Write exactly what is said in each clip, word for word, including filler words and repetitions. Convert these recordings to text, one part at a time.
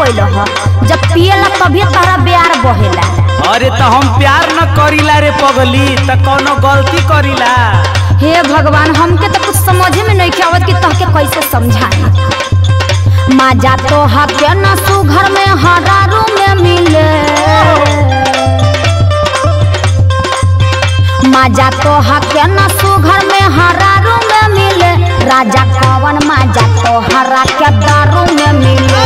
कइल ह जब पिएला तभी तारा प्यार बहेला। अरे तो हम प्यार न करीला रे पगली त कोनो गलती करीला। हे भगवान हमके तो कुछ समझे में नहीं आवत कि तहके कैसे समझाई। मजा तो हके न सुघर में हरारू में मिले, मजा तो हके न सुघर में हरारू में मिले। राजा कवन मजा तो हरा के दारू में मिले।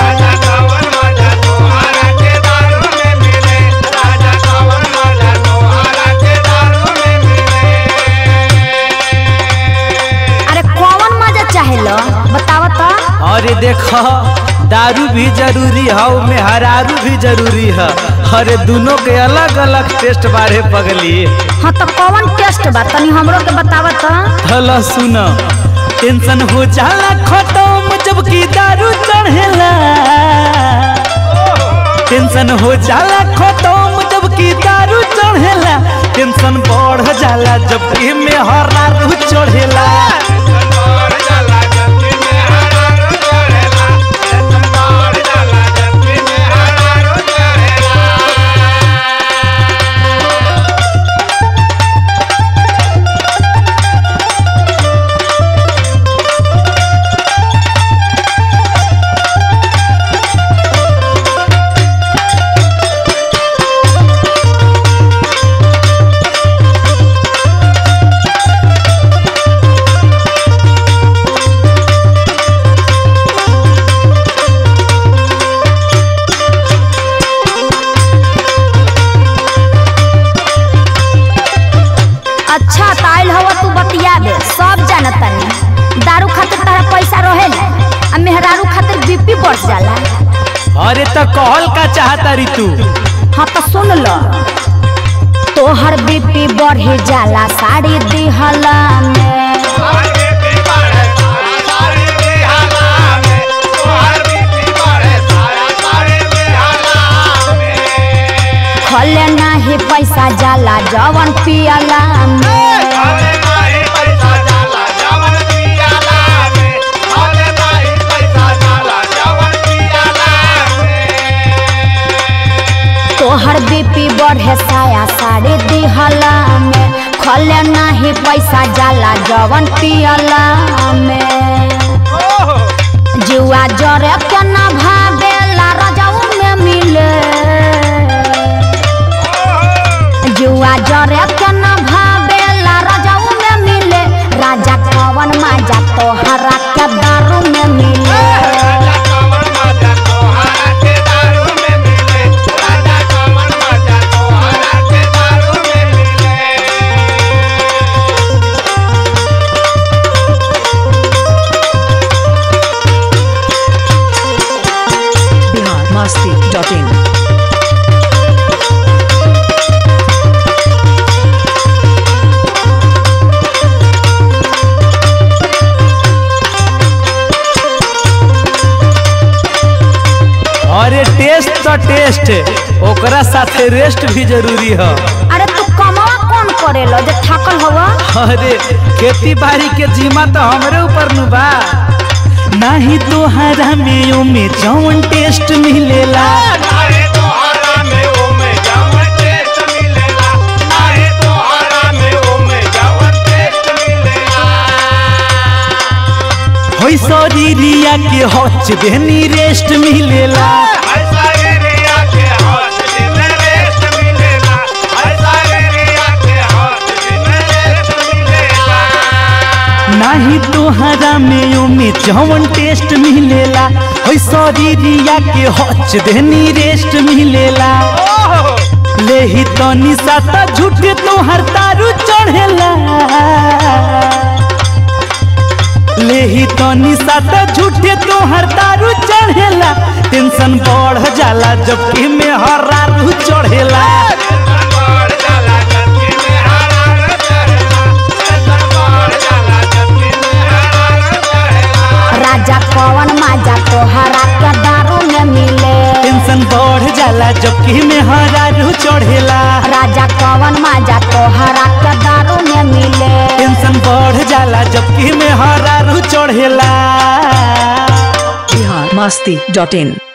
बतावा तो। अरे देखो दारू भी जरूरी है में हरारू भी जरूरी है। अरे दोनों के अलग अलग टेस्ट बारे पगली। हाँ तो कौन टेस्ट बा तनी हमरो के बतावा तो। हला सुनो टेंशन हो जाला खत्म जबकि दारू चढ़ेला। टेंशन हो जाला खत्म जबकि दारू चढ़ेला। टेंशन बढ़ जाला जबकि में हरारू चढ़ेला। अच्छा ताइल हवा तू बतिया दे सब जानता नहीं। दारू खातिर तारा पैसा रहेला आ मेहरारू खातिर बीपी बढ़ जाला। अरे तो कहल का चाहता री तू। हाँ तो सुन लो तोहर बीपी बढ़े जाला साड़ी दिहला में। खले नाही पैसा जाला जवन पियला में। तोहर बीपी बढ़े साया साड़ी दिहला में। खले नाही पैसा जाला जवन पियला में। जुआ जरे के ना भावेला रजाऊ में मिले। जुआ जरे के ना भावेला रजाऊ में मिले। राजा कवन मजा तो हरा के दारू में मिले। Bihar Masti dot in. अरे टेस्ट तो टेस्ट ओकरा साथे रेस्ट भी जरूरी है। अरे तू कमावा कौन करेलो जे थकल हवा। अरे खेती बाड़ी के जिम्मा तो हमरे ऊपर नु बा। नाही तो हरा में ओ में जौन टेस्ट मिलेला। होई शरीरिया के हच देनी रेस्ट मिलेला। नाही तोहरा में ओ में जौन टेस्ट मिलेला। होई शरीरिया के हच देनी रेस्ट मिलेला। लेही तो निशा त झूठे तोहर दारू चढ़ेला। लेही तो निशा त झूठे तोहर दारू चढ़ेला। टेंशन बढ़ जाला जबकि में हरारू चढ़ेला। राजा कवन मजा तो हरा के दारू में मिले। टेंशन बढ़ जाला जबकि में हरारू चढ़ेला। राजा कवन मजा तो हरा के दारू में मिले। टेंशन बढ़ जाला जबकि में हरारू चढ़ेला। बिहार मस्ती डॉट इन।